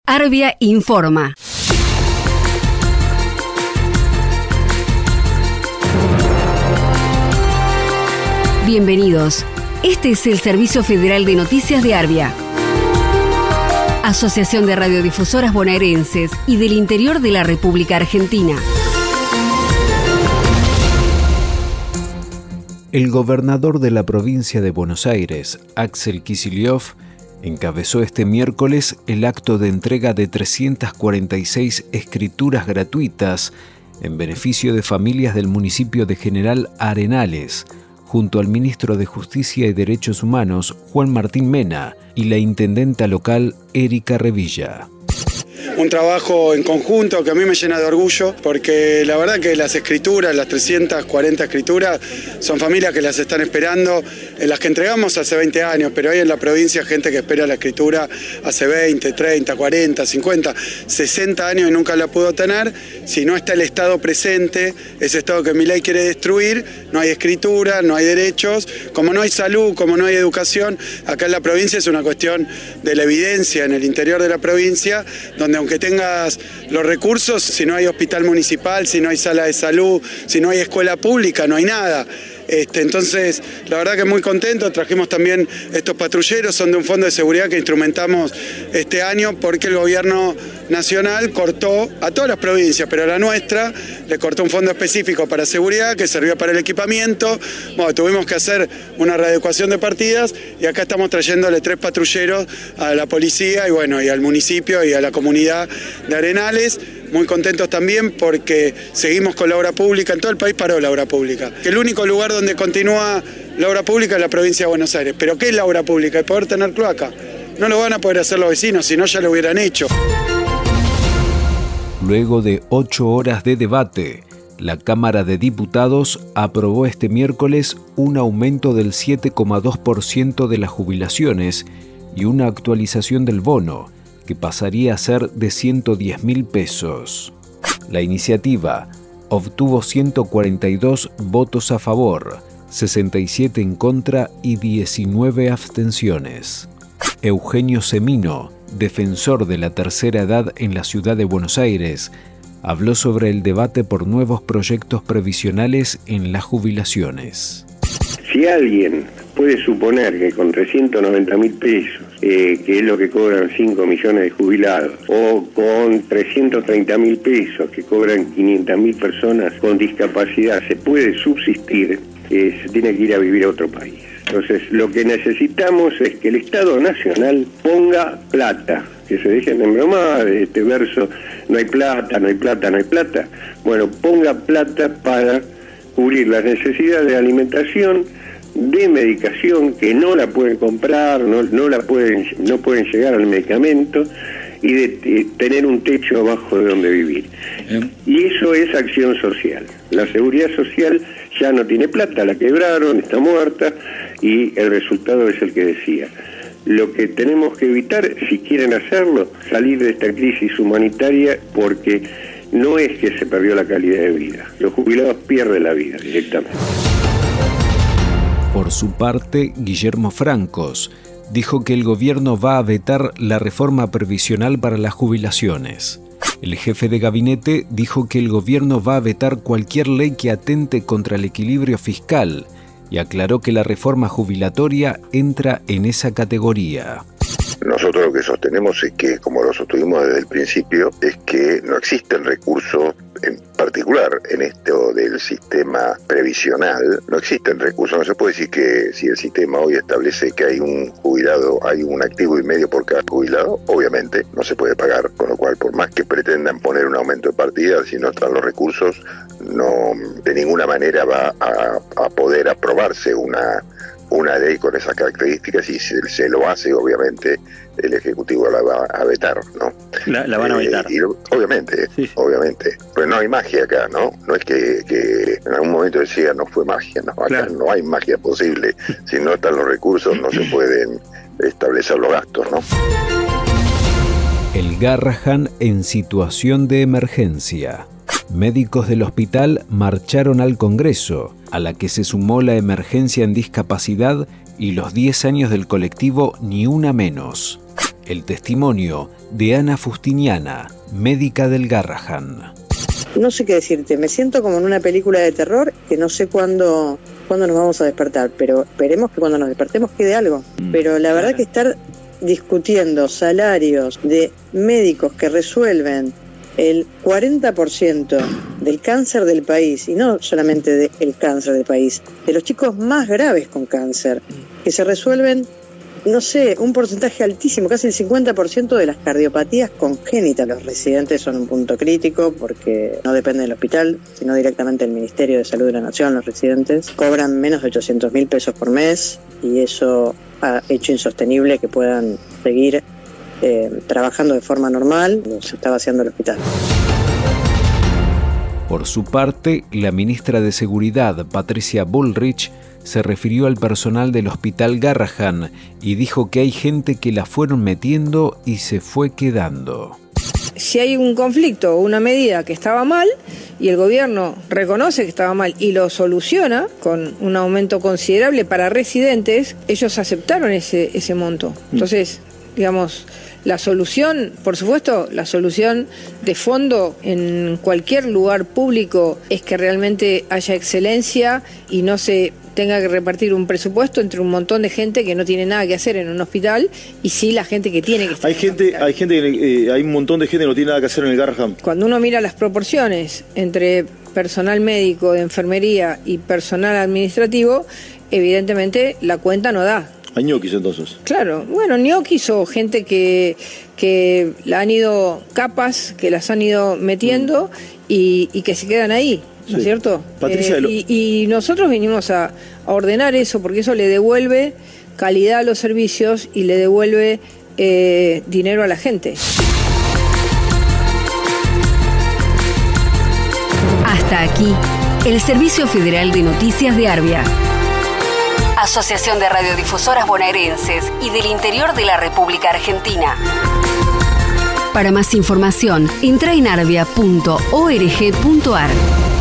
Arbia informa. Bienvenidos. Este es el Servicio Federal de Noticias de Arbia, Asociación de Radiodifusoras Bonaerenses y del Interior de la República Argentina. El gobernador de la provincia de Buenos Aires, Axel Kicillof, encabezó este miércoles el acto de entrega de 346 escrituras gratuitas en beneficio de familias del municipio de General Arenales, junto al ministro de Justicia y Derechos Humanos, Juan Martín Mena, y la intendenta local, Erika Revilla. Un trabajo en conjunto que a mí me llena de orgullo, porque la verdad que las escrituras, las 340 escrituras, son familias que las están esperando, las que entregamos hace 20 años, pero hay en la provincia gente que espera la escritura hace 20, 30, 40, 50, 60 años y nunca la pudo tener. Si no está el Estado presente, ese Estado que Milei quiere destruir, no hay escritura, no hay derechos, como no hay salud, como no hay educación. Acá en la provincia es una cuestión de la evidencia en el interior de la provincia, donde aunque tengas los recursos, si no hay hospital municipal, si no hay sala de salud, si no hay escuela pública, no hay nada. Entonces, la verdad que muy contento. Trajimos también estos patrulleros, son de un fondo de seguridad que instrumentamos este año porque el gobierno nacional cortó a todas las provincias, pero a la nuestra le cortó un fondo específico para seguridad que servía para el equipamiento. Bueno, tuvimos que hacer una readecuación de partidas y acá estamos trayéndole 3 patrulleros a la policía y bueno, y al municipio y a la comunidad de Arenales. Muy contentos también porque seguimos con la obra pública. En todo el país paró la obra pública. El único lugar donde continúa la obra pública es la provincia de Buenos Aires. ¿Pero qué es la obra pública? El poder tener cloaca. No lo van a poder hacer los vecinos, si no ya lo hubieran hecho. Luego de 8 horas de debate, la Cámara de Diputados aprobó este miércoles un aumento del 7,2% de las jubilaciones y una actualización del bono, que pasaría a ser de 110.000 pesos. La iniciativa obtuvo 142 votos a favor, 67 en contra y 19 abstenciones. Eugenio Semino, defensor de la tercera edad en la ciudad de Buenos Aires, habló sobre el debate por nuevos proyectos previsionales en las jubilaciones. Si alguien puede suponer que con 390.000 pesos, que es lo que cobran 5 millones de jubilados, o con 330.000 pesos que cobran 500.000 personas con discapacidad, se puede subsistir, se tiene que ir a vivir a otro país. Entonces, lo que necesitamos es que el Estado Nacional ponga plata, que se dejen de embromar este verso, no hay plata, no hay plata, no hay plata. Bueno, ponga plata para cubrir las necesidades de alimentación, de medicación, que no la pueden comprar, no pueden llegar al medicamento, y de tener un techo abajo de donde vivir. Y eso es acción social. La seguridad social ya no tiene plata, la quebraron, está muerta, y el resultado es el que decía. Lo que tenemos que evitar, si quieren hacerlo, salir de esta crisis humanitaria, porque no es que se perdió la calidad de vida. Los jubilados pierden la vida directamente. Por su parte, Guillermo Francos dijo que el gobierno va a vetar la reforma previsional para las jubilaciones. El jefe de gabinete dijo que el gobierno va a vetar cualquier ley que atente contra el equilibrio fiscal y aclaró que la reforma jubilatoria entra en esa categoría. Nosotros lo que sostenemos es que, como lo sostuvimos desde el principio, es que no existe el recurso, en particular en esto del sistema previsional, no existe el recurso. No se puede decir que si el sistema hoy establece que hay un jubilado, hay un activo y medio por cada jubilado, obviamente no se puede pagar, con lo cual por más que pretendan poner un aumento de partida, si no están los recursos, no de ninguna manera va a poder aprobarse una ley con esas características, y si se lo hace, obviamente el Ejecutivo la va a vetar, ¿no? La van a vetar. Obviamente, sí. Obviamente. Pero no hay magia acá, ¿no? No es que en algún momento decía no fue magia, no, acá claro. No hay magia posible. Si no están los recursos, no se pueden establecer los gastos, ¿no? El Garrahan en situación de emergencia. Médicos del hospital marcharon al Congreso, a la que se sumó la emergencia en discapacidad y los 10 años del colectivo Ni Una Menos. El testimonio de Ana Fustiniana, médica del Garrahan. No sé qué decirte, me siento como en una película de terror que no sé cuándo nos vamos a despertar, pero esperemos que cuando nos despertemos quede algo. Pero la verdad que estar discutiendo salarios de médicos que resuelven el 40% del cáncer del país, y no solamente del cáncer del país, de los chicos más graves con cáncer, que se resuelven, no sé, un porcentaje altísimo, casi el 50% de las cardiopatías congénitas. Los residentes son un punto crítico porque no depende del hospital, sino directamente del Ministerio de Salud de la Nación. Los residentes cobran menos de 800.000 pesos por mes y eso ha hecho insostenible que puedan seguir trabajando de forma normal como se está vaciando el hospital. Por su parte, la ministra de Seguridad, Patricia Bullrich, se refirió al personal del Hospital Garrahan y dijo que hay gente que la fueron metiendo y se fue quedando. Si hay un conflicto o una medida que estaba mal y el gobierno reconoce que estaba mal y lo soluciona con un aumento considerable para residentes, ellos aceptaron ese monto. Entonces, digamos, la solución, por supuesto, la solución de fondo en cualquier lugar público es que realmente haya excelencia y no se tenga que repartir un presupuesto entre un montón de gente que no tiene nada que hacer en un hospital y sí la gente que tiene que estar hay un montón de gente que no tiene nada que hacer en el Garrahan. Cuando uno mira las proporciones entre personal médico de enfermería y personal administrativo, evidentemente la cuenta no da. Hay ñoquis entonces. Claro, bueno, ñoquis o gente que la han ido capas, que las han ido metiendo y que se quedan ahí, ¿no es cierto? Patricia, y nosotros vinimos a ordenar eso porque eso le devuelve calidad a los servicios y le devuelve dinero a la gente. Hasta aquí, el Servicio Federal de Noticias de Arbia. Asociación de Radiodifusoras Bonaerenses y del Interior de la República Argentina. Para más información, entra en arbia.org.ar.